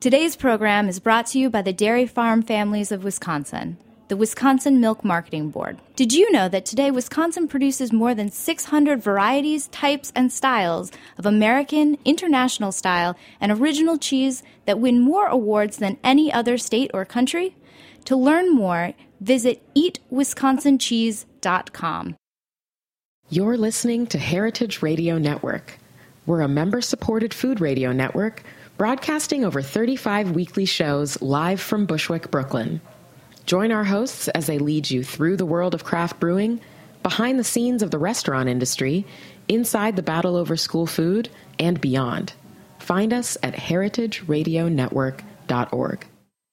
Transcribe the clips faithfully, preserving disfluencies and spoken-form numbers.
Today's program is brought to you by the Dairy Farm Families of Wisconsin, the Wisconsin Milk Marketing Board. Did you know that today Wisconsin produces more than six hundred varieties, types, and styles of American, international style, and original cheese that win more awards than any other state or country? To learn more, visit eat wisconsin cheese dot com. You're listening to Heritage Radio Network. We're a member-supported food radio network broadcasting over thirty-five weekly shows live from Bushwick, Brooklyn. Join our hosts as they lead you through the world of craft brewing, behind the scenes of the restaurant industry, inside the battle over school food, and beyond. Find us at heritage radio network dot org.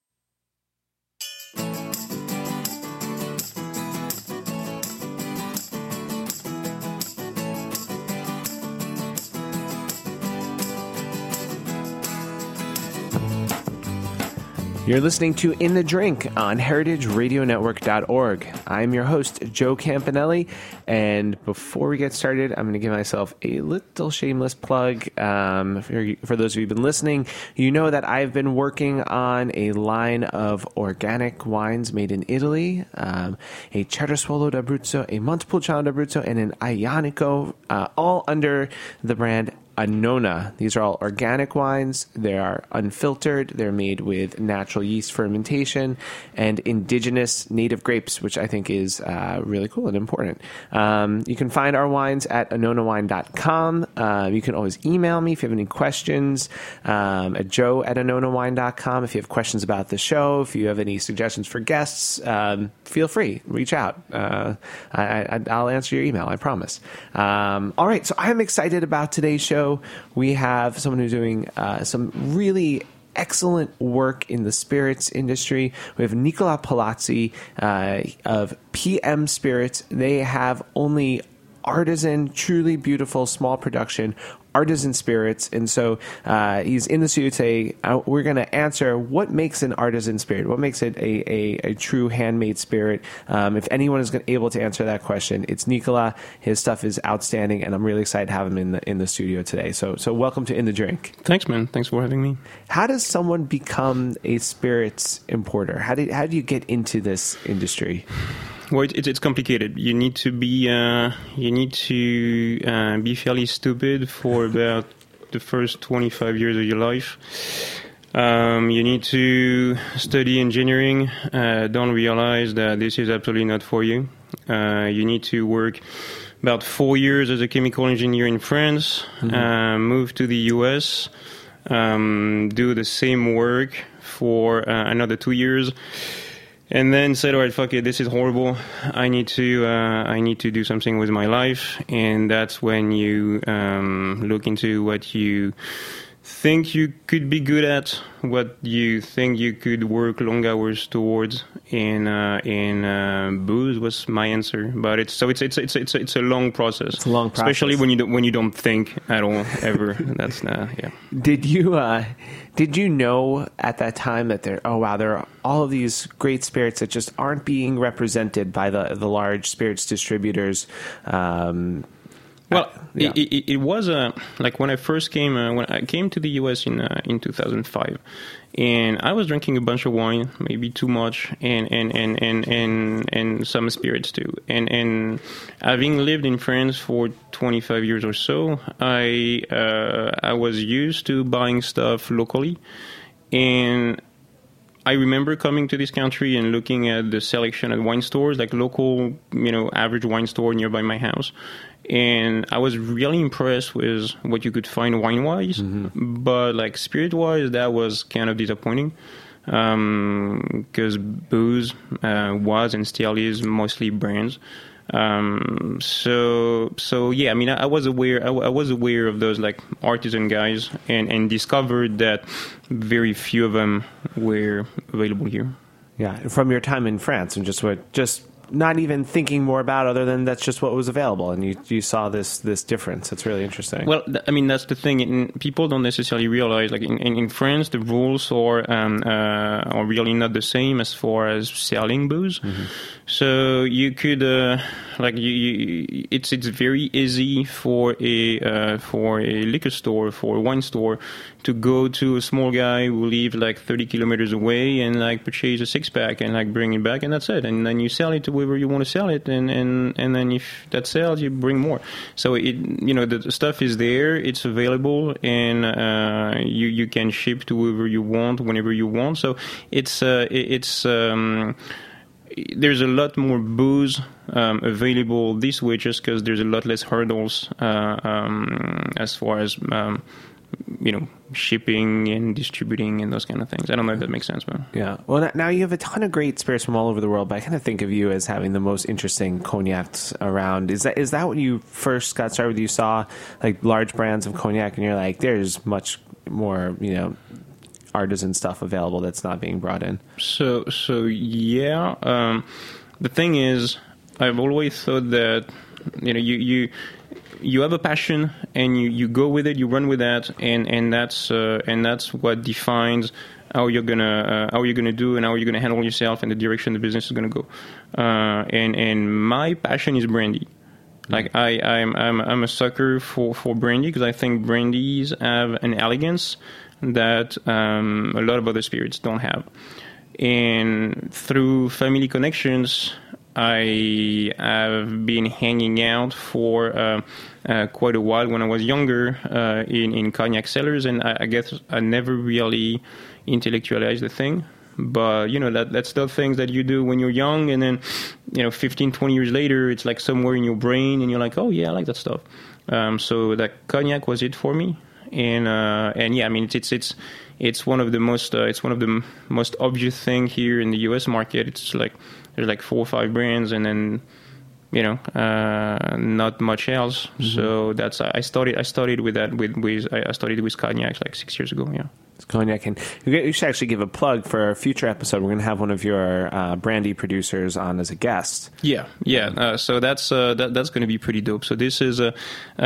You're listening to In the Drink on heritage radio network dot org. I'm your host, Joe Campanelli, and before we get started, I'm going to give myself a little shameless plug. Um, for, for those of you who've been listening, you know that I've been working on a line of organic wines made in Italy, um, a Cerasuolo d'Abruzzo, a Montepulciano d'Abruzzo, and an Ionico, uh, all under the brand Annona. These are all organic wines. They are unfiltered. They're made with natural yeast fermentation and indigenous native grapes, which I think is uh, really cool and important. Um, you can find our wines at annona wine dot com. Uh, you can always email me if you have any questions um, at joe at annona wine dot com. If you have questions about the show, if you have any suggestions for guests, um, feel free. Reach out. Uh, I, I, I'll answer your email, I promise. Um, all right, so I'm excited about today's show. We have someone who's doing uh, some really excellent work in the spirits industry. We have Nicola Palazzi uh, of P M Spirits. They have only artisan, truly beautiful, small production, artisan spirits. And so uh, he's in the studio today. Uh, we're going to answer what makes an artisan spirit, what makes it a, a, a true handmade spirit. Um, if anyone is gonna, able to answer that question, it's Nicola. His stuff is outstanding, and I'm really excited to have him in the in the studio today. So, so welcome to In the Drink. Thanks, man. Thanks for having me. How does someone become a spirits importer? How do how do you get into this industry? Well, it, it, it's complicated. You need to be uh, you need to uh, be fairly stupid for about the first twenty-five years of your life. Um, you need to study engineering. Uh, don't realize that this is absolutely not for you. Uh, you need to work about four years as a chemical engineer in France. Mm-hmm. Uh, move to the U S. Um, do the same work for uh, another two years. And then said, all right, fuck it, this is horrible. I need to, uh, I need to do something with my life. And that's when you, um, look into what you think you could be good at, what you think you could work long hours towards. In, uh, in, uh, booze was my answer. But it's, so it's, it's, it's, it's, it's a long process. It's a long process. Especially when you don't, when you don't think at all, ever. That's, uh, yeah. Did you, uh, did you know at that time that there, oh wow, there are all of these great spirits that just aren't being represented by the, the large spirits distributors? Um, Well, yeah. it, it, it was uh, like when I first came, uh, when I came to the U S in uh, in two thousand five, and I was drinking a bunch of wine, maybe too much, and and, and, and, and, and some spirits too. And and having lived in France for twenty-five years or so, I uh, I was used to buying stuff locally, and I remember coming to this country and looking at the selection at wine stores, like local, you know, average wine store nearby my house. And I was really impressed with what you could find wine-wise, mm-hmm. but like spirit-wise, that was kind of disappointing. Because um, booze uh, was and still is mostly brands. Um, so, so yeah, I mean, I, I was aware, I, I was aware of those like artisan guys, and, and discovered that very few of them were available here. Yeah, from your time in France, and just what, just not even thinking more about, other than that's just what was available, and you you saw this this difference. It's really interesting. Well, th- I mean, that's the thing. In, people don't necessarily realize, like in, in, in France, the rules are um, uh, are really not the same as far as selling booze. Mm-hmm. So you could uh, like you, you, it's it's very easy for a uh, for a liquor store, for a wine store, to go to a small guy who lives like thirty kilometers away and like purchase a six pack and like bring it back, and that's it. And then you sell it to whoever you want to sell it, and and and then if that sells, you bring more. So it, you know, the stuff is there, it's available, and uh, you you can ship to whoever you want whenever you want. So it's uh, it's um, there's a lot more booze um, available this way, just because there's a lot less hurdles uh, um, as far as um, you know, shipping and distributing and those kind of things. I don't know if that makes sense, but yeah. Well, now you have a ton of great spirits from all over the world, but I kind of think of you as having the most interesting cognacs around. Is that is that when you first got started with? You saw like large brands of cognac, and you're like, there's much more, you know, artisan stuff available that's not being brought in. So, so yeah. Um, the thing is, I've always thought that, you know, you you. you have a passion and you, you go with it, you run with that, and and that's uh, and that's what defines how you're gonna uh, how you're gonna do and how you're gonna handle yourself and the direction the business is gonna go. Uh, and and my passion is brandy. Like I I'm I'm I'm a sucker for for brandy because I think brandies have an elegance that um, a lot of other spirits don't have. And through family connections, I have been hanging out for uh, uh, quite a while when I was younger uh, in, in cognac cellars, and I, I guess I never really intellectualized the thing. But, you know, that that's the things that you do when you're young, and then, you know, fifteen, twenty years later, it's like somewhere in your brain, and you're like, oh, yeah, I like that stuff. Um, so that cognac was it for me. And, uh, and yeah, I mean, it's it's it's, it's one of the most uh, it's one of the m- most obvious thing here in the U S market. It's like there's like four or five brands, and then, you know, uh, not much else. Mm-hmm. So that's I started I started with that with with I started with cognac like six years ago. Yeah. It's cognac, and you should actually give a plug for a future episode. We're going to have one of your uh, brandy producers on as a guest. Yeah, yeah. Uh, so that's uh, that, that's going to be pretty dope. So this is uh,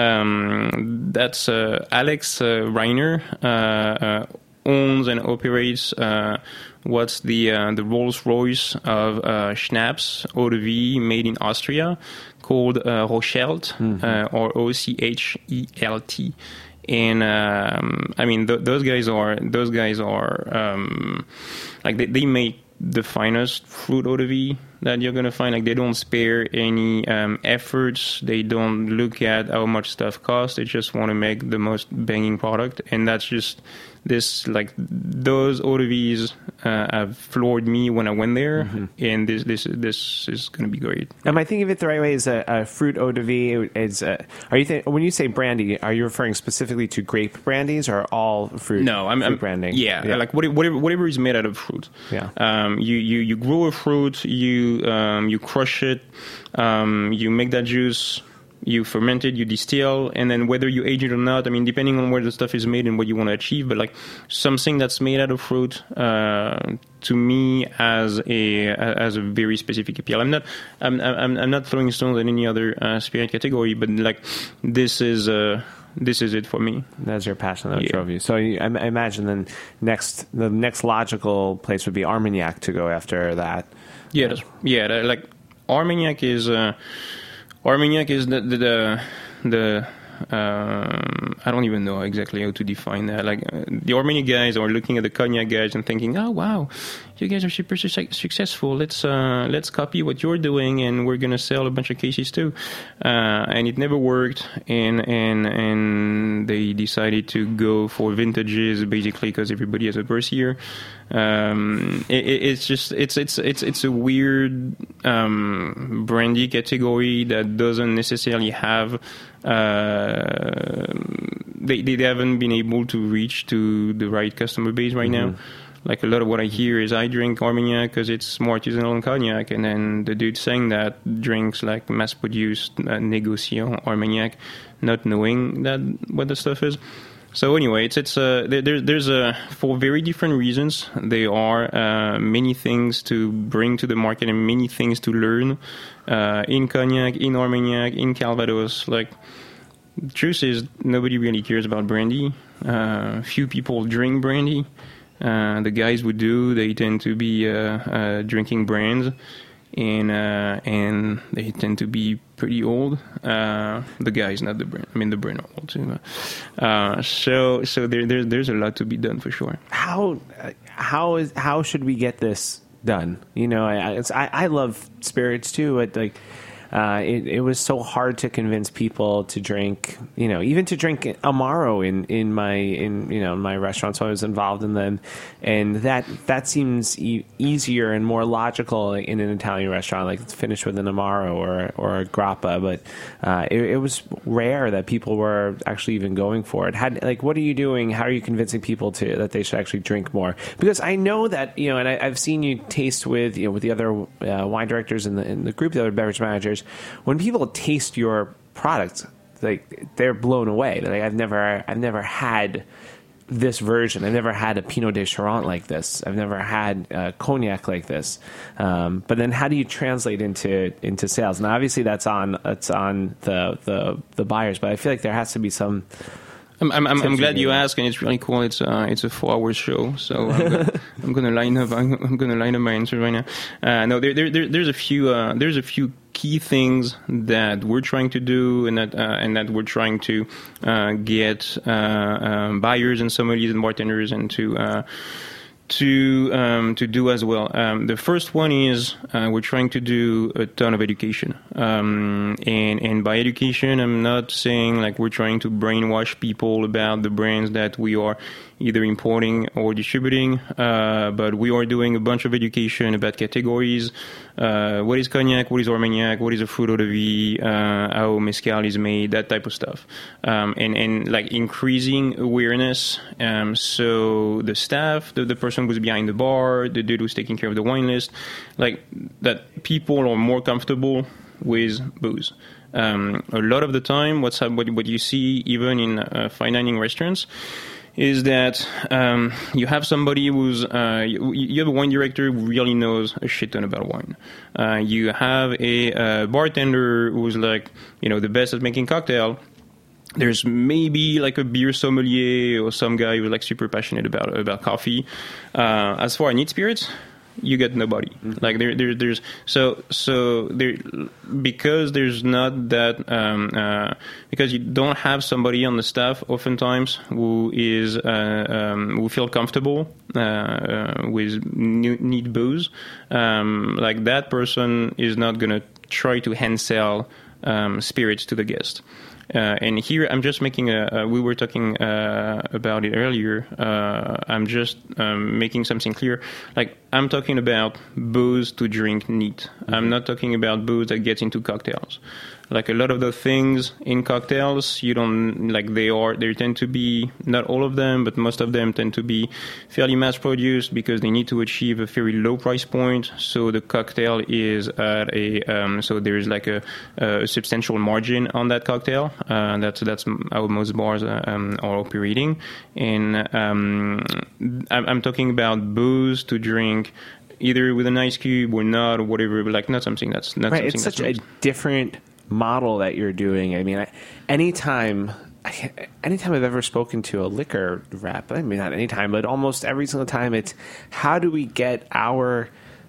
um, that's uh, Alex uh, Reiner uh, uh, owns and operates uh, what's the uh, the Rolls Royce of uh, schnapps, eau de vie, made in Austria, called uh, Rochelt, mm-hmm. uh, or O C H E L T. And um, I mean, th- those guys are those guys are um, like they, they make the finest fruit eau de vie that you're gonna find. Like they don't spare any um, efforts. They don't look at how much stuff costs. They just want to make the most banging product, and that's just this. Like those eau de vies uh, have floored me when I went there, mm-hmm. and this this this is gonna be great. Am I thinking of it the right way? Is a, a fruit eau de vie? Is a, are you th- when you say brandy? Are you referring specifically to grape brandies or all fruit? No, I'm, fruit I'm branding. Yeah, yeah, like whatever whatever is made out of fruit. Yeah. Um, you, you, you grow a fruit, you um, you crush it, um, you make that juice, you ferment it, you distill, and then whether you age it or not, I mean, depending on where the stuff is made and what you want to achieve, but like something that's made out of fruit, uh, to me, as a as a very specific appeal. I'm not I'm I'm, I'm not throwing stones at any other uh, spirit category, but like this is uh, this is it for me. That's your passion that yeah. drove you. So you, I, I imagine then next the next logical place would be Armagnac to go after that. Yeah, that's, yeah. That, like Armagnac is uh, Armagnac is the the the. the Um, I don't even know exactly how to define that. Like uh, the Armagnac guys are looking at the cognac guys and thinking, "Oh wow, you guys are super su- successful. Let's uh, let's copy what you're doing, and we're gonna sell a bunch of cases too." Uh, and it never worked, and and and they decided to go for vintages basically because everybody has a burst here. Um, it, it's just it's it's it's it's a weird um, brandy category that doesn't necessarily have. Uh, they they haven't been able to reach to the right customer base right mm-hmm. now. Like a lot of what I hear is I drink Armagnac because it's more artisanal than cognac, and then the dude saying that drinks like mass-produced uh, négociant Armagnac, not knowing that what the stuff is. So anyway, it's it's uh, there, there's a for very different reasons. There are uh, many things to bring to the market and many things to learn uh, in cognac, in Armagnac, in Calvados. Like the truth is, nobody really cares about brandy. Uh, few people drink brandy. Uh, the guys who do, they tend to be uh, uh, drinking brands. and uh, and they tend to be pretty old. Uh, the guys, not the brand. I mean, the brand are old too. Uh, so so there, there there's a lot to be done for sure. How how is how should we get this done? You know, I it's, I, I love spirits too. But like, uh, it it was so hard to convince people to drink. You know, even to drink Amaro in, in my in you know in my restaurant. So I was involved in them, and that that seems e- easier and more logical in an Italian restaurant. Like it's finished with an Amaro or or a grappa, but uh, it, it was rare that people were actually even going for it. Had like, what are you doing? How are you convincing people to that they should actually drink more? Because I know that you know, and I, I've seen you taste with you know with the other uh, wine directors in the in the group, the other beverage managers. When people taste your product, like they're blown away. They're like, I've never, I've never had this version. I've never had a Pinot de Charente like this. I've never had a cognac like this. Um, but then, how do you translate into into sales? And obviously, that's on that's on the the the buyers. But I feel like there has to be some. I'm, I'm, I'm glad you asked, and it's really cool. It's uh, it's a four-hour show, so I'm gonna, I'm gonna line up. I'm, I'm gonna line up my answer right now. Uh, no, there, there, there, there's a few. Uh, there's a few key things that we're trying to do, and that uh, and that we're trying to uh, get uh, um, buyers and sommeliers and bartenders and to. Uh, to um, to do as well. Um, the first one is uh, we're trying to do a ton of education. Um, and, and by education, I'm not saying like we're trying to brainwash people about the brands that we are either importing or distributing, uh, but we are doing a bunch of education about categories. Uh, what is cognac? What is Armagnac? What is a fruit eau de vie? Uh, how mezcal is made? That type of stuff. Um, and, and like increasing awareness. Um, so the staff, the, the person who's behind the bar, the dude who's taking care of the wine list, like that people are more comfortable with booze. Um, a lot of the time, what's what, what you see even in uh, fine dining restaurants is that um, you have somebody who's uh, you, you have a wine director who really knows a shit ton about wine. Uh, you have a uh, bartender who's like you know the best at making cocktail. There's maybe like a beer sommelier or some guy who's like super passionate about about coffee. Uh, as far as neat spirits, you get nobody. Mm-hmm. Like there, there, there's so so there because there's not that um, uh, because you don't have somebody on the staff oftentimes who is uh, um, who feel comfortable uh, uh, with new, neat booze. Um, like that person is not gonna try to hand sell um, spirits to the guest. Uh, and here I'm just making a, a we were talking uh, about it earlier. Uh, I'm just um, making something clear. Like I'm talking about booze to drink neat. Mm-hmm. I'm not talking about booze that gets into cocktails. Like a lot of the things in cocktails, you don't like they are. They tend to be not all of them, but most of them tend to be fairly mass produced because they need to achieve a very low price point. So the cocktail is at a um, so there is like a, a substantial margin on that cocktail. Uh, that's that's how most bars uh, um, are operating. And um, I'm, I'm talking about booze to drink. Either with an ice cube or not, or whatever, but like not something that's not right. something It's that's such a different model that you're doing. I mean, I, anytime, anytime I've ever spoken to a liquor rep, I mean, not anytime, but almost every single time, it's how do we get our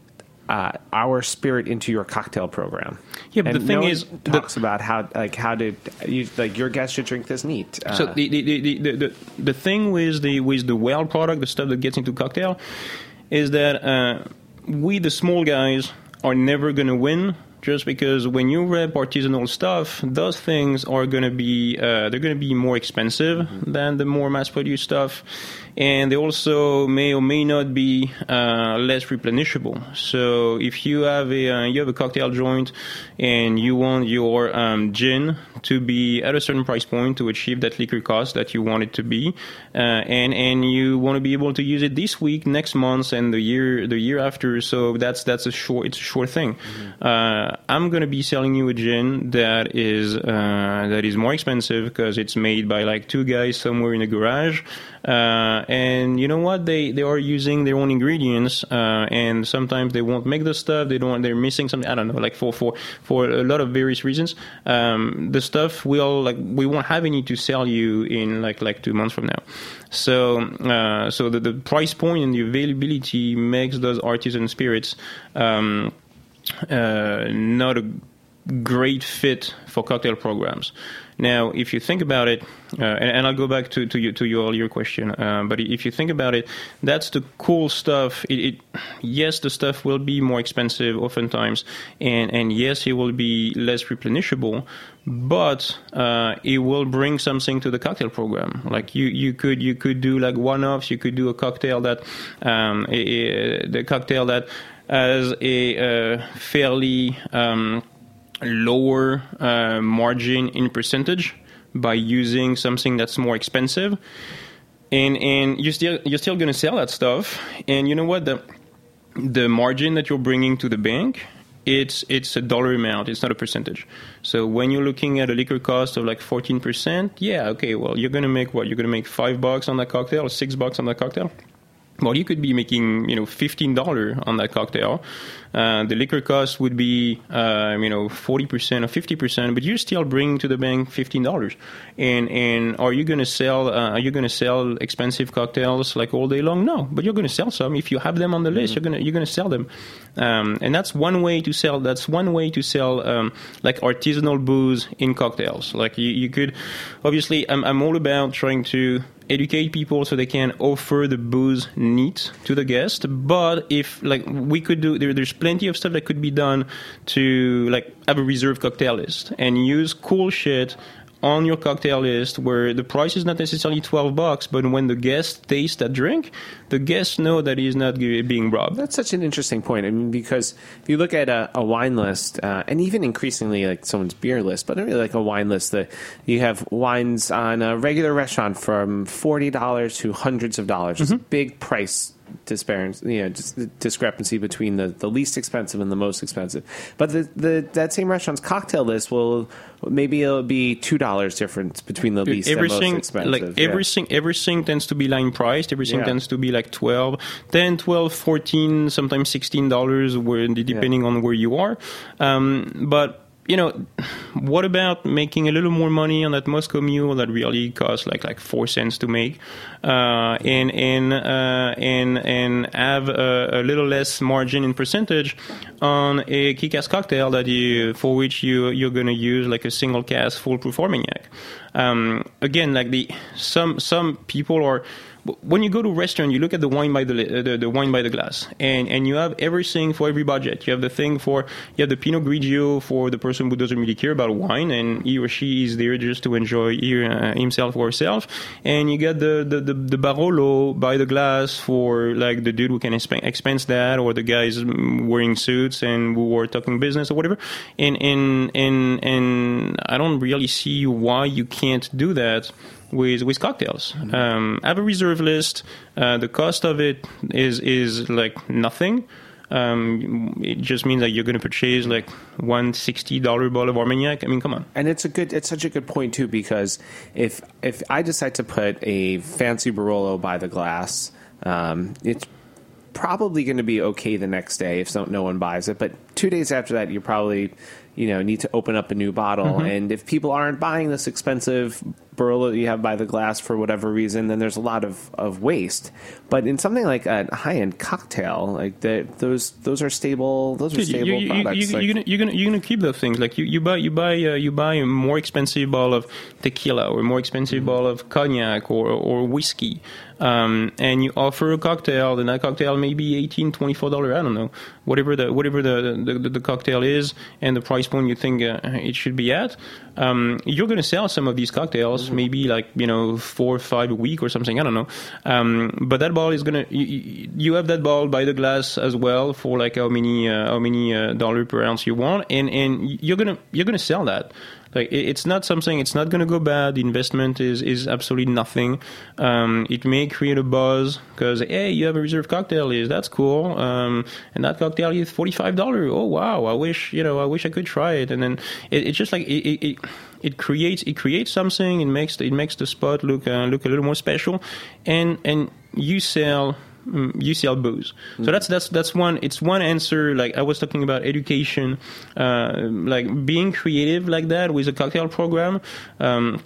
uh, our spirit into your cocktail program? Yeah, but and the thing no is, one talks the, about how like how did you like your guests should drink this neat. Uh, so the the, the the the the thing with the with the well product, the stuff that gets into cocktail, is that uh, we the small guys are never going to win. Just because when you rep artisanal stuff, those things are going to be uh, they're going to be more expensive mm-hmm. than the more mass-produced stuff, and they also may or may not be uh, less replenishable. So if you have a uh, you have a cocktail joint and you want your um, gin to be at a certain price point to achieve that liquor cost that you want it to be, uh, and and you want to be able to use it this week, next month, and the year the year after. So that's that's a short it's a short thing. Mm-hmm. Uh, I'm going to be selling you a gin that is uh, that is more expensive because it's made by like two guys somewhere in a garage. Uh, and you know what? They they are using their own ingredients, uh, and sometimes they won't make the stuff. They don't. They're missing something. I don't know. Like for for, for a lot of various reasons, um, the stuff will like we won't have any to sell you in like like two months from now. So uh, so the, the price point and the availability makes those artisan spirits. Um, uh, not a great fit for cocktail programs. Now, if you think about it, uh, and, and I'll go back to to, you, to your earlier question, uh, but if you think about it, that's the cool stuff. It, it, yes, the stuff will be more expensive oftentimes, and, and yes, it will be less replenishable, but uh, it will bring something to the cocktail program. Like you, you could you could do like one-offs. You could do a cocktail that um, a, a, the cocktail that has a uh, fairly um, lower uh, margin in percentage by using something that's more expensive, and and you're still you're still going to sell that stuff. And you know what, the the margin that you're bringing to the bank, it's it's a dollar amount. It's not a percentage. So when you're looking at a liquor cost of like fourteen percent, yeah, okay, well, you're going to make what? You're going to make five bucks on that cocktail or six bucks on that cocktail. Well, you could be making, you know, fifteen dollars on that cocktail. Uh, the liquor cost would be, uh, you know, forty percent or fifty percent, but you're still bringing to the bank fifteen dollars. And and are you going to sell? Uh, are you going to sell expensive cocktails like all day long? No, but you're going to sell some. If you have them on the list, mm-hmm. you're gonna you're gonna sell them. Um, and that's one way to sell. That's one way to sell um, like artisanal booze in cocktails. Like you, you could, obviously, I'm I'm all about trying to educate people so they can offer the booze neat to the guest. But if like we could do, there, there's plenty of stuff that could be done to like have a reserve cocktail list and use cool shit on your cocktail list where the price is not necessarily twelve bucks, but when the guest tastes that drink, the guests know that he's not being robbed. That's such an interesting point. I mean, because if you look at a, a wine list, uh, and even increasingly like someone's beer list, but really like a wine list, that you have wines on a regular restaurant from forty dollars to hundreds of dollars. Mm-hmm. It's a big price disparity, you know, just the discrepancy between the, the least expensive and the most expensive. But the, the that same restaurant's cocktail list will maybe it'll be two dollars difference between the least everything, and most expensive. Like yeah. everything, everything tends to be line priced. Everything yeah. tends to be like twelve, ten, twelve, fourteen, sometimes sixteen dollars, where depending yeah. on where you are. Um, but you know, what about making a little more money on that Moscow Mule that really costs like like four cents to make, uh, and and uh, and and have a, a little less margin in percentage on a kick-ass cocktail that you for which you you're going to use like a single cask foolproof Armagnac. Um, again, like the some some people are. When you go to a restaurant, you look at the wine by the, the the wine by the glass, and, and you have everything for every budget. You have the thing for you have the Pinot Grigio for the person who doesn't really care about wine, and he or she is there just to enjoy he, uh, himself or herself. And you get the, the, the, the Barolo by the glass for like the dude who can exp- expense that, or the guys wearing suits and who are talking business or whatever. And and and and I don't really see why you can't do that with with cocktails. Mm-hmm. Um, have a reserve list. Uh, the cost of it is is like nothing. Um, it just means that you're going to purchase like one sixty dollar bottle of Armagnac. I mean, come on. And it's a good, it's such a good point too, because if if I decide to put a fancy Barolo by the glass, um, it's probably going to be okay the next day if so, no one buys it. But two days after that, you probably, you know, need to open up a new bottle. Mm-hmm. And if people aren't buying this expensive Barolo that you have by the glass for whatever reason, then there's a lot of, of waste. But in something like a high-end cocktail, like the, those those are stable. Those are Dude, stable you, you, products. You, you, like, you're gonna you're gonna you're gonna keep those things. Like you, you buy you buy uh, you buy a more expensive bottle of tequila or a more expensive mm-hmm. bottle of cognac or or whiskey. Um, and you offer a cocktail, and that cocktail may be eighteen, twenty-four dollars, I don't know, whatever the whatever the, the, the cocktail is and the price point you think uh, it should be at. Um, you're going to sell some of these cocktails, mm-hmm. maybe like, you know, four or five a week or something, I don't know. Um, but that bottle is going to, you, you have that bottle by the glass as well for like how many uh, how many uh, dollar per ounce you want, and, and you're going to you're going to sell that. Like it's not something. It's not going to go bad. The investment is is absolutely nothing. Um, it may create a buzz because hey, you have a reserve cocktail list. That's cool. Um, and that cocktail is forty five dollars. Oh wow! I wish you know. I wish I could try it. And then it, it's just like it, it, it it creates it creates something. It makes it makes the spot look uh, look a little more special. And and you sell. You sell booze, so that's that's that's one. It's one answer. Like I was talking about education, uh, like being creative like that with a cocktail program. Um,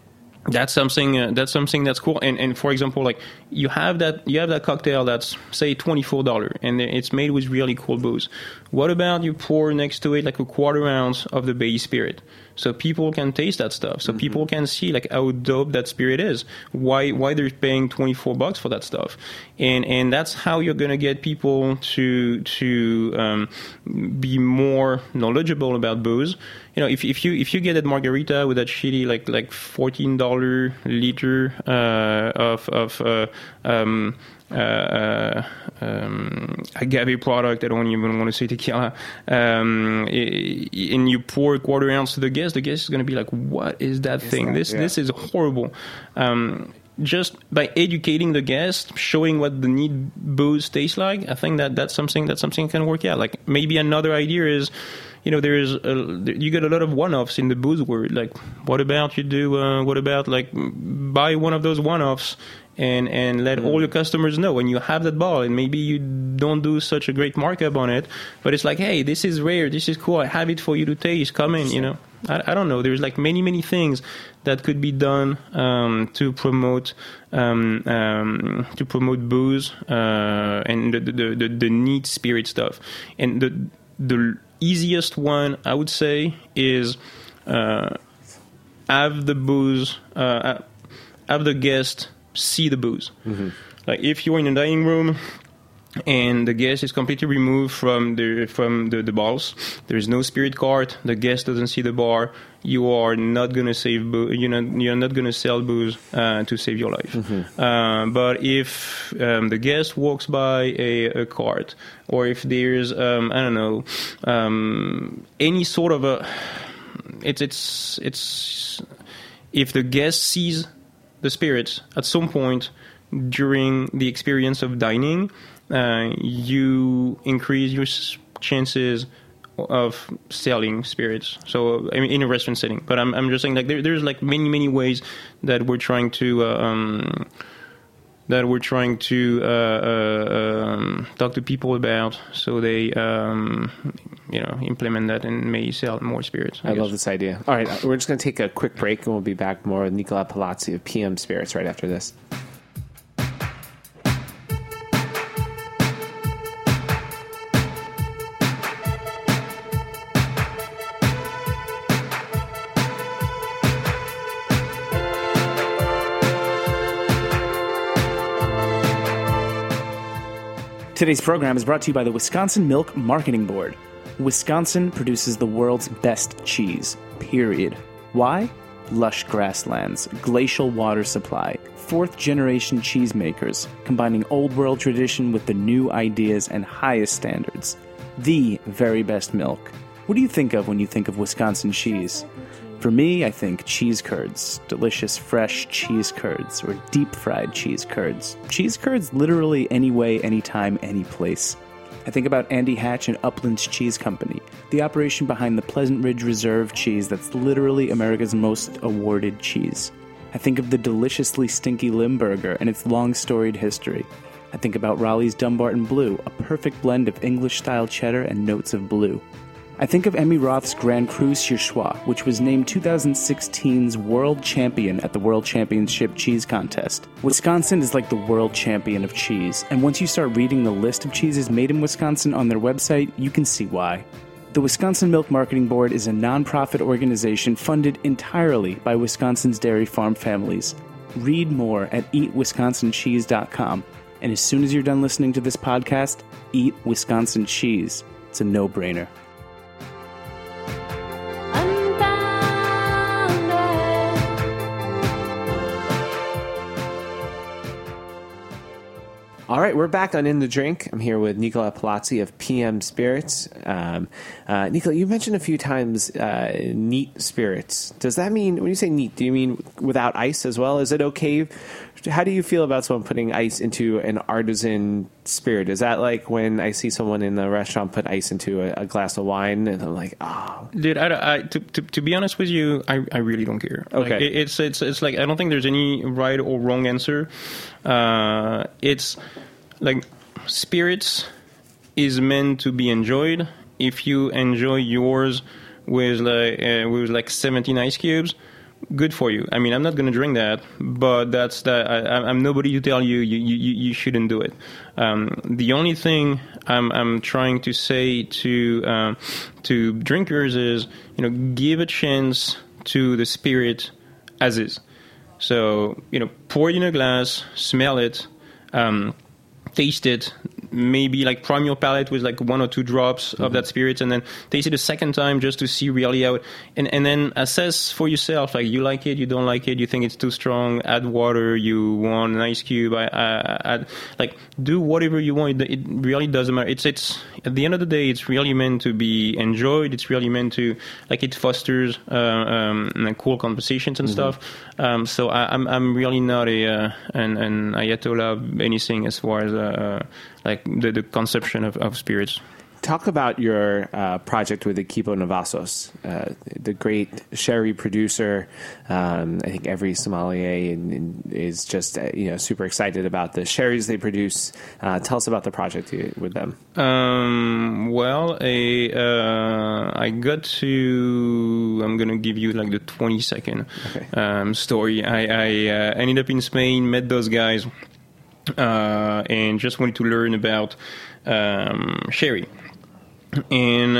that's something uh, that's something that's cool. And and for example, like you have that you have that cocktail that's say twenty-four dollars, and it's made with really cool booze. What about you pour next to it like a quarter ounce of the base spirit, so people can taste that stuff, so mm-hmm. people can see like how dope that spirit is, why why they're paying twenty-four bucks for that stuff, and and that's how you're gonna get people to to um, be more knowledgeable about booze. You know, if if you if you get that margarita with that shitty like like fourteen dollar liter uh, of of uh, um, uh, uh, um, agave product, I don't even want to say tequila, um, and you pour a quarter ounce to the guest, the guest is going to be like, "What is that is thing? That, this yeah. this is horrible." Um, just by educating the guest, showing what the neat booze tastes like, I think that that's something that's something can work out. Like maybe another idea is, you know, there's a, you get a lot of one-offs in the booze world. Like, what about you do? Uh, what about like buy one of those one-offs and and let mm. all your customers know when you have that bottle, and maybe you don't do such a great markup on it, but it's like, hey, this is rare, this is cool, I have it for you to taste. Come in, you know. I, I don't know. There's like many many things that could be done um, to promote um, um, to promote booze uh, and the the, the the neat spirit stuff. And the the easiest one I would say is uh, have the booze, uh, have the guest see the booze. Mm-hmm. Like if you're in a dining room and the guest is completely removed from the from the, the bottles, there is no spirit card, the guest doesn't see the bar, you are not gonna save boo- you're not you're not gonna sell booze uh, to save your life. Mm-hmm. Uh, but if um, the guest walks by a, a cart, or if there's um, I don't know um, any sort of a it's it's it's if the guest sees the spirits at some point during the experience of dining, uh, you increase your s- chances of selling spirits. So I mean, in a restaurant setting. But I'm I'm just saying, like there, there's like many many ways that we're trying to uh, um, that we're trying to uh, uh, um, talk to people about, so they um, you know implement that and may sell more spirits. I, I guess. love this idea. All right, we're just going to take a quick break, and we'll be back more with Nicola Palazzi of P M Spirits right after this. Today's program is brought to you by the Wisconsin Milk Marketing Board. Wisconsin produces the world's best cheese, period. Why? Lush grasslands, glacial water supply, fourth-generation cheesemakers, combining old-world tradition with the new ideas and highest standards. The very best milk. What do you think of when you think of Wisconsin cheese? For me, I think cheese curds, delicious fresh cheese curds, or deep-fried cheese curds. Cheese curds literally any way, anytime, any place. I think about Andy Hatch and Upland's Cheese Company, the operation behind the Pleasant Ridge Reserve cheese that's literally America's most awarded cheese. I think of the deliciously stinky Limburger and its long-storied history. I think about Raleigh's Dumbarton Blue, a perfect blend of English-style cheddar and notes of blue. I think of Emmy Roth's Grand Cru Surchoix, which was named two thousand sixteen's World Champion at the World Championship Cheese Contest. Wisconsin is like the world champion of cheese, and once you start reading the list of cheeses made in Wisconsin on their website, you can see why. The Wisconsin Milk Marketing Board is a nonprofit organization funded entirely by Wisconsin's dairy farm families. Read more at eat wisconsin cheese dot com, and as soon as you're done listening to this podcast, eat Wisconsin cheese. It's a no-brainer. All right, we're back on In the Drink. I'm here with Nicola Palazzi of P M Spirits. Um, uh, Nicola, you mentioned a few times uh, neat spirits. Does that mean, when you say neat, do you mean without ice as well? Is it okay? How do you feel about someone putting ice into an artisan spirit? Is that like when I see someone in the restaurant put ice into a, a glass of wine and I'm like, oh. Dude, I, I, to, to, to be honest with you, I, I really don't care. Okay. Like, it, it's, it's, it's like, I don't think there's any right or wrong answer. Uh, it's like spirits is meant to be enjoyed. If you enjoy yours with like, uh, with like seventeen ice cubes, good for you. I mean, I'm not going to drink that, but that's that. I, I'm nobody to tell you you, you you shouldn't do it. Um, the only thing I'm I'm trying to say to um, to drinkers is, you know, give a chance to the spirit as is. So, you know, pour it in a glass, smell it, um, taste it. Maybe like prime your palate with like one or two drops mm-hmm. of that spirit, and then taste it a second time just to see really how it, and, and then assess for yourself, like you like it, you don't like it, you think it's too strong, add water, you want an ice cube, I, I, add, like do whatever you want. It, it really doesn't matter. It's, it's, at the end of the day, it's really meant to be enjoyed. It's really meant to, like it fosters uh, um, like cool conversations and mm-hmm. stuff. Um, so I, I'm, I'm really not a, uh, an, an Ayatollah of anything as far as, uh, like the, the conception of, of spirits. Talk about your uh, project with Equipo Navassos, uh, the great sherry producer. Um, I think every sommelier in, in is just uh, you know super excited about the sherries they produce. Uh, tell us about the project you, with them. Um, well, a, uh, I got to. I'm gonna give you like the twenty second okay. um, story. I, I uh, ended up in Spain, met those guys. Uh, and just wanted to learn about um, sherry. And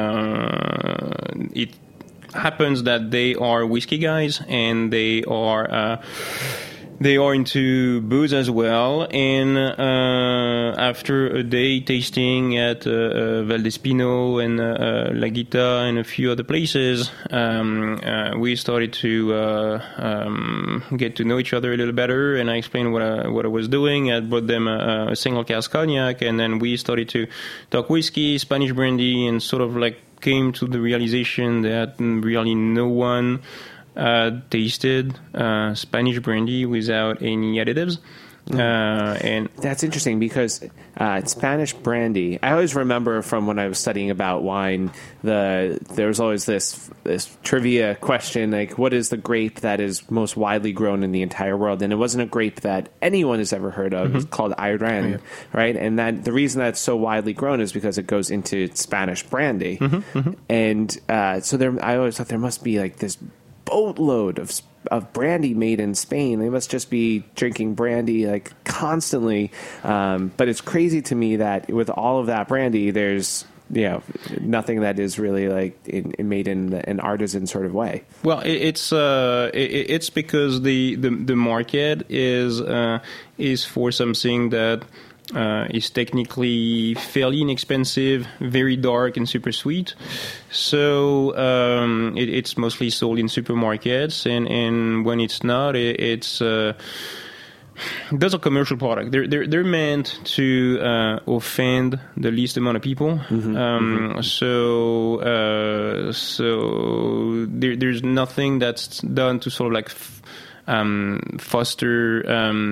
uh, it happens that they are whiskey guys, and they are uh, they are into booze as well. And uh, after a day tasting at uh, uh, Valdespino and uh, uh, La Guita and a few other places, um, uh, we started to uh, um, get to know each other a little better. And I explained what I, what I was doing. I brought them a, a single cask cognac, and then we started to talk whiskey, Spanish brandy, and sort of like came to the realization that really no one Uh, tasted uh, Spanish brandy without any additives. Uh, and that's interesting because uh, Spanish brandy, I always remember from when I was studying about wine, the there was always this this trivia question, like what is the grape that is most widely grown in the entire world? And it wasn't a grape that anyone has ever heard of. Mm-hmm. It's called Ayran, oh, yeah. right? And that the reason that it's so widely grown is because it goes into Spanish brandy. Mm-hmm, mm-hmm. And uh, so there, I always thought there must be like this boatload of of brandy made in Spain. They must just be drinking brandy like constantly. Um, but it's crazy to me that with all of that brandy, there's you know nothing that is really like in, in made in an artisan sort of way. Well, it, it's uh, it, it's because the, the the market is uh, is for something that. Uh, is technically fairly inexpensive, very dark and super sweet. So um, it, it's mostly sold in supermarkets, and, and when it's not, it, it's uh, those are commercial products. They're they're they're meant to uh, offend the least amount of people. Mm-hmm, um, mm-hmm. So uh, so there, there's nothing that's done to sort of like f- um, foster.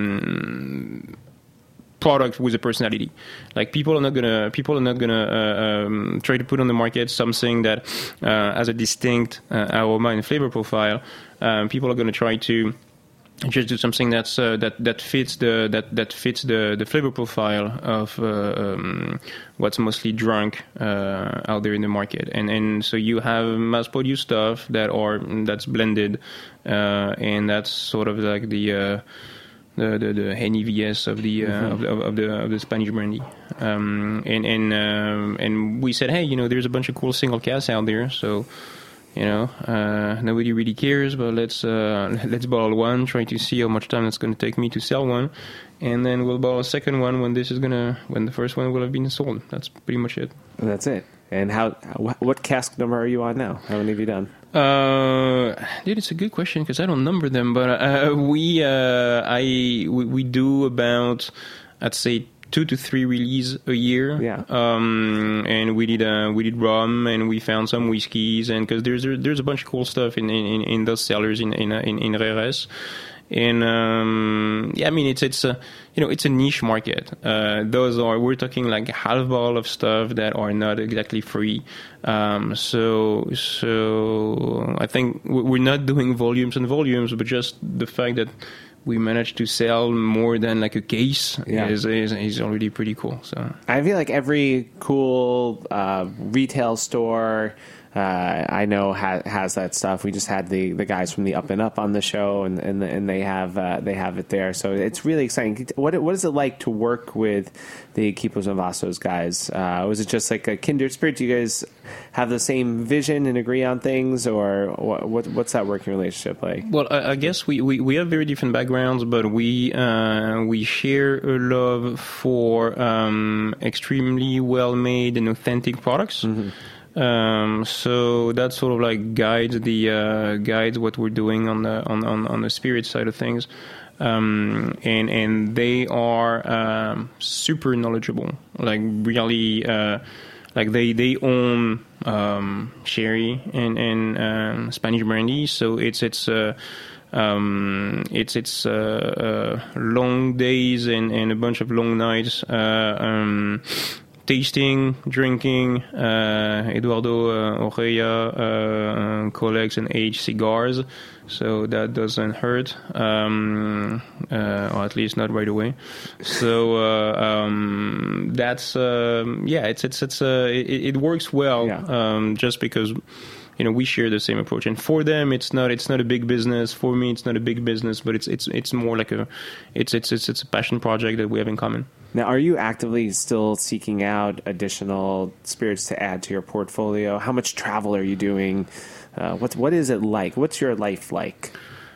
Um, product with a personality. Like people are not gonna people are not gonna uh, um, try to put on the market something that uh, has a distinct uh, aroma and flavor profile. Um, people are gonna try to just do something that's uh, that that fits the that that fits the the flavor profile of uh, um, what's mostly drunk uh, out there in the market. And and so you have mass produced stuff that are that's blended, uh, and that's sort of like the uh, The, the the N E V S of the uh, mm-hmm. of, of the of the Spanish brandy, um, and and um, and we said, hey, you know, there's a bunch of cool single casks out there, so you know, uh, nobody really cares, but let's uh, let's bottle one, try to see how much time it's going to take me to sell one, and then we'll bottle a second one when this is gonna when the first one will have been sold. That's pretty much it. That's it. And how? What cask number are you on now? How many have you done? Uh, dude, it's a good question because I don't number them, but uh, we uh, I we, we do about I'd say two to three release a year. Yeah. Um, and we did uh, we did rum, and we found some whiskeys, and because there's there's a bunch of cool stuff in in, in those cellars in in in, in Reres. And um, yeah, I mean it's it's a you know it's a niche market. Uh, those are we're talking like half bottle of stuff that are not exactly free. Um, so so I think we're not doing volumes and volumes, but just the fact that we managed to sell more than like a case yeah. is, is is already pretty cool. So I feel like every cool uh, retail store. uh, I know ha- has that stuff. We just had the, the guys from the Up and Up on the show, and and, and they have uh, they have it there. So it's really exciting. What what is it like to work with the Equipos and Vastos guys? Uh, was it just like a kindred spirit? Do you guys have the same vision and agree on things, or what, what what's that working relationship like? Well, I, I guess we, we, we have very different backgrounds, but we uh, we share a love for um, extremely well made and authentic products. Mm-hmm. Um, so that sort of like guides the uh, guides what we're doing on the on, on, on the spirit side of things, um, and and they are um, super knowledgeable. Like really, uh, like they they own um, sherry and and um, Spanish brandy. So it's it's. Uh, Um, it's it's uh, uh, long days and, and a bunch of long nights, uh, um, tasting, drinking. Uh, Eduardo uh, Oreja uh, collects and aged cigars, so that doesn't hurt, um, uh, or at least not right away. So uh, um, that's uh, yeah, it's it's it's uh, it, it works well, yeah. um, just because. You know, we share the same approach, and for them, it's not it's not a big business. For me, it's not a big business, but it's it's it's more like a it's it's it's it's a passion project that we have in common. Now, are you actively still seeking out additional spirits to add to your portfolio? How much travel are you doing? Uh, what what is it like? What's your life like?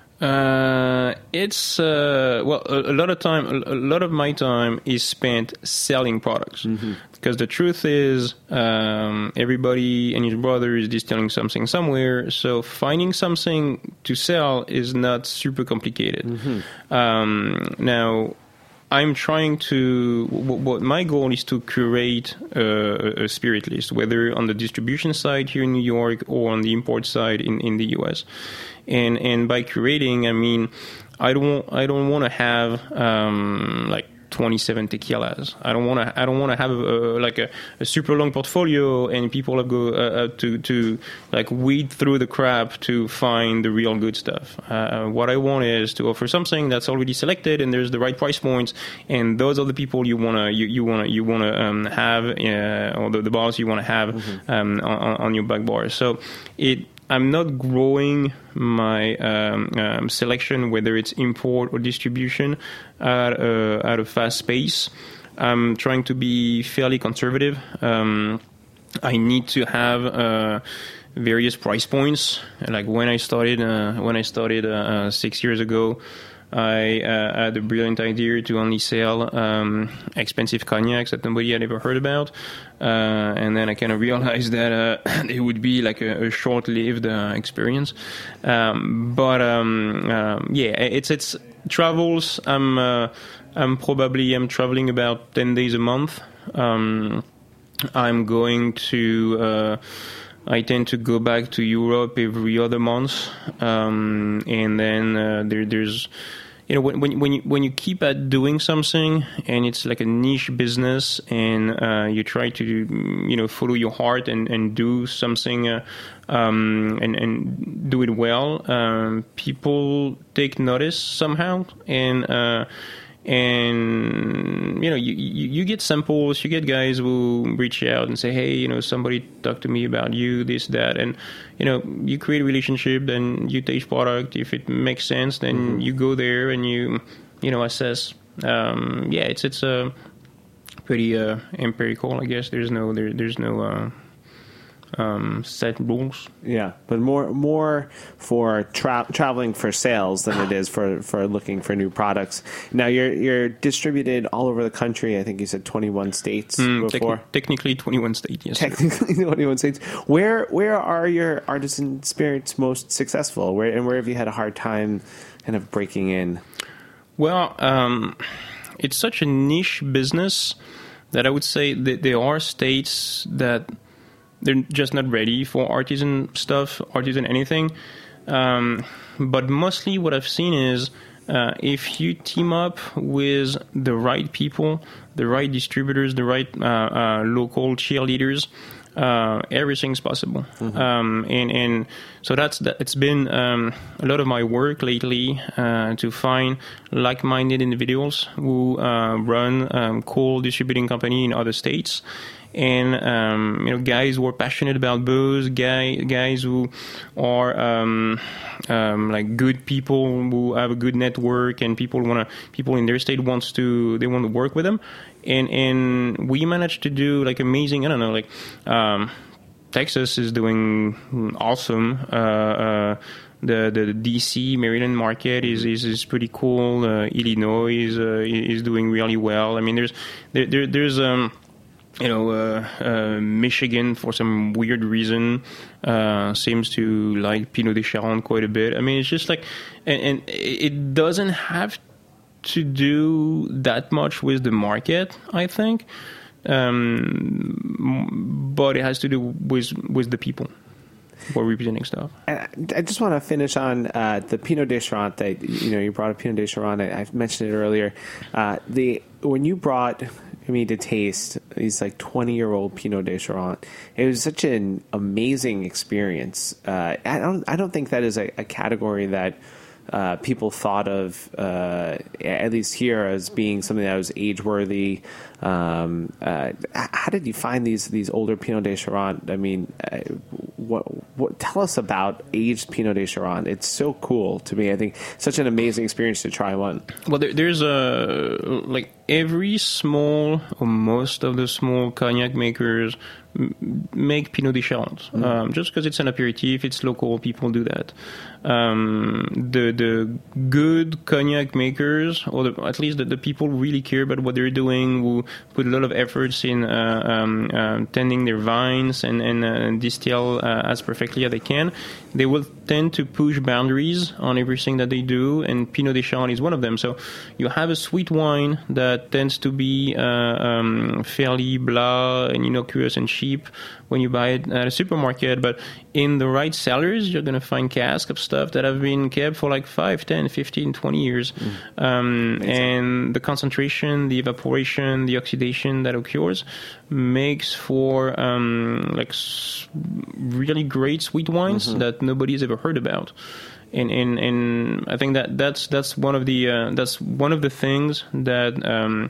Uh, it's uh, well, a, a lot of time. A, a lot of my time is spent selling products. Mm-hmm. Because the truth is, um, everybody and his brother is distilling something somewhere. So finding something to sell is not super complicated. Mm-hmm. Um, now, I'm trying to. What my goal is to curate a, a spirit list, whether on the distribution side here in New York or on the import side in, in the U S. And and by curating, I mean I don't I don't want to have um, like. twenty-seven tequilas. I don't want to. I don't want to have a, like a, a super long portfolio, and people have go uh, to to like weed through the crap to find the real good stuff. Uh, what I want is to offer something that's already selected, and there's the right price points, and those are the people you wanna you you wanna you wanna um, have, uh, or the, the bars you wanna have mm-hmm. um, on, on your back bar. So it. I'm not growing my um, um, selection, whether it's import or distribution, at a, at a fast pace. I'm trying to be fairly conservative. Um, I need to have uh, various price points. Like when I started, uh, when I started uh, uh, six years ago, I uh, had a brilliant idea to only sell um, expensive cognacs that nobody had ever heard about. Uh, and then I kind of realized that uh, it would be like a, a short-lived uh, experience. Um, but um, um, yeah, it's it's travels. I'm uh, I'm probably I'm traveling about ten days a month. Um, I'm going to. Uh, I tend to go back to Europe every other month, um, and then uh, there, there's, you know, when when when you when you keep at doing something and it's like a niche business, and uh, you try to, you know, follow your heart and, and do something, uh, um, and and do it well, um, people take notice somehow, and. Uh, And, you know, you, you, you get samples, you get guys who reach out and say, hey, you know, somebody talked to me about you, this, that. And, you know, you create a relationship, then you taste product. If it makes sense, then mm-hmm. you go there and you, you know, assess. Um, yeah, it's it's uh, pretty uh, empirical, I guess. There's no, there, there's no... Uh, Um, set rules. Yeah, but more more for tra- traveling for sales than it is for, for looking for new products. Now you're you're distributed all over the country. I think you said twenty-one states mm, before. Techni- technically twenty-one states. Yes. Technically twenty-one states. Where where are your artisan spirits most successful? Where and where have you had a hard time kind of breaking in? Well, um, it's such a niche business that I would say that there are states that they're just not ready for artisan stuff, artisan anything. Um, but mostly what I've seen is uh, if you team up with the right people, the right distributors, the right uh, uh, local cheerleaders, uh, everything's possible. Mm-hmm. Um, and, and so that's that. It's been um, a lot of my work lately uh, to find like-minded individuals who uh, run um, cool distributing company in other states. and um, you know, guys who are passionate about booze, guy, guys who are um, um, like good people who have a good network, and people want to people in their state wants to they want to work with them, and and we managed to do like amazing. I don't know, like. Um, Texas is doing awesome. Uh, uh, the the D C Maryland market is is, is pretty cool. Uh, Illinois is uh, is doing really well. I mean, there's there, there there's um you know uh, uh, Michigan for some weird reason uh, seems to like Pinot de Charonne quite a bit. I mean, it's just like, and, and it doesn't have to do that much with the market, I think. Um, but it has to do with with the people who are representing stuff. I, I just want to finish on uh, the Pinot de Charonne. That, you know, you brought up Pinot de Charonne. I, I've mentioned it earlier. Uh, the when you brought me to taste these like twenty year old Pinot de Charonne, it was such an amazing experience. Uh, I don't I don't think that is a, a category that. Uh, people thought of, uh, at least here, as being something that was age-worthy. Um, uh, how did you find these these older Pinot de Charonne? I mean, uh, what, what? Tell us about aged Pinot de Charonne. It's so cool to me. I think such an amazing experience to try one. Well, there, there's a like every small or most of the small cognac makers make Pinot de Charonne. Mm. Um, just because it's an aperitif, it's local, people do that. Um, the the good cognac makers, or the, at least the, the people who really care about what they're doing, who put a lot of efforts in uh, um, um, tending their vines and, and uh, distill uh, as perfectly as they can, they will tend to push boundaries on everything that they do, and Pinot de Charonne is one of them. So you have a sweet wine that tends to be uh, um, fairly blah and innocuous and cheap when you buy it at a supermarket, but in the right cellars, you're going to find casks of stuff that have been kept for like five, ten, fifteen, twenty years. Mm. Um, and the concentration, the evaporation, the oxidation that occurs makes for um, like s- really great sweet wines mm-hmm. that nobody's ever heard about. And, and and I think that that's that's one of the uh, that's one of the things that um,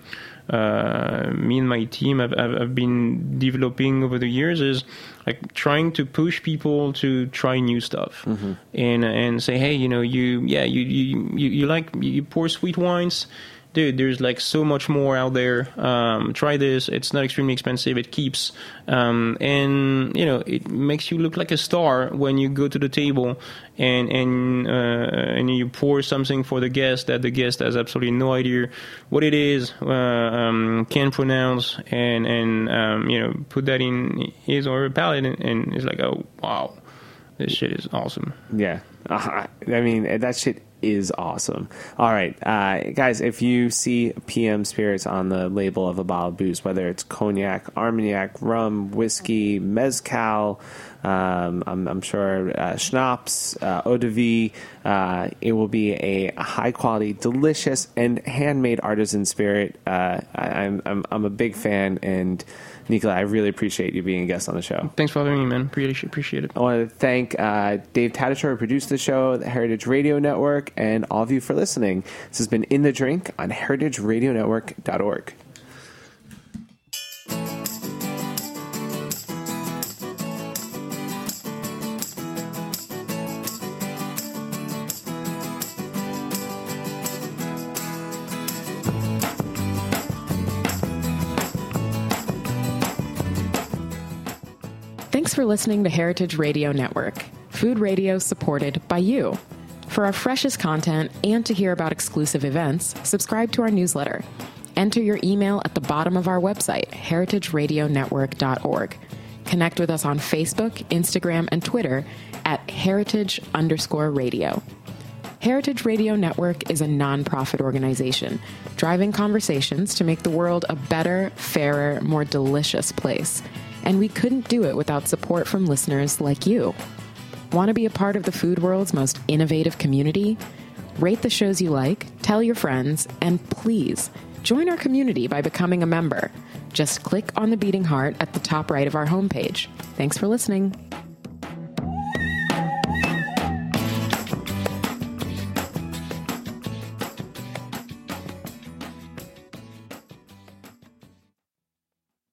uh, me and my team have, have, have been developing over the years, is like trying to push people to try new stuff mm-hmm. and and say, hey, you know, you yeah you you you, you like you pour sweet wines. Dude, there's like so much more out there. Um, try this. It's not extremely expensive. It keeps. Um, and, you know, it makes you look like a star when you go to the table and and uh, and you pour something for the guest that the guest has absolutely no idea what it is, uh, um, can't pronounce, and, and um, you know, put that in his or her palate, and, and it's like, oh, wow, this shit is awesome. Yeah. Uh, I mean, that shit is awesome. All right, uh, guys, if you see P M Spirits on the label of a bottle of booze, whether it's cognac, Armagnac, rum, whiskey, mezcal, um, I'm, I'm sure uh, schnapps, uh, eau de vie, uh, it will be a high-quality, delicious, and handmade artisan spirit. Uh, I, I'm, I'm I'm a big fan, and Nikolai, I really appreciate you being a guest on the show. Thanks for having me, man. Appreciate, appreciate it. I want to thank uh, Dave Tatasciore, who produced the show, the Heritage Radio Network, and all of you for listening. This has been In the Drink on heritage radio network dot org. Thanks for listening to Heritage Radio Network, food radio supported by you. For our freshest content and to hear about exclusive events, subscribe to our newsletter. Enter your email at the bottom of our website, heritage radio network dot org. Connect with us on Facebook, Instagram, and Twitter at heritage underscore radio. Heritage Radio Network is a nonprofit organization driving conversations to make the world a better, fairer, more delicious place. And we couldn't do it without support from listeners like you. Want to be a part of the food world's most innovative community? Rate the shows you like, tell your friends, and please join our community by becoming a member. Just click on the beating heart at the top right of our homepage. Thanks for listening.